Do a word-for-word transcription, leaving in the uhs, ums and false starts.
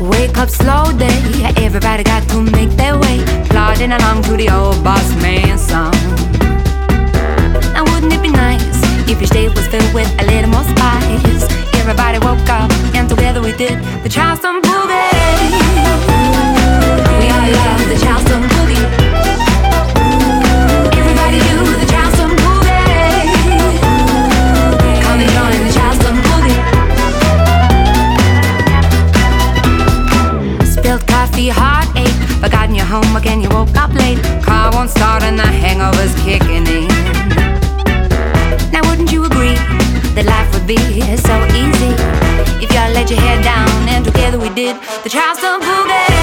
Wake up slow day, everybody got to make their way, plodding along to the old boss man song. Now wouldn't it be nice if each day was filled with a little more spice? Everybody woke up and together we did the Charleston Boogie. We all love the Charleston Boogie. Everybody do the Charleston Boogie. Come and join the Charleston Boogie. Spilled coffee, heartache, forgotten your homework and you woke up late. Car won't start and the hangover's kicking in. Now wouldn't you agree that life would be so easy if y'all let your head down and together we did the Charleston Boogie?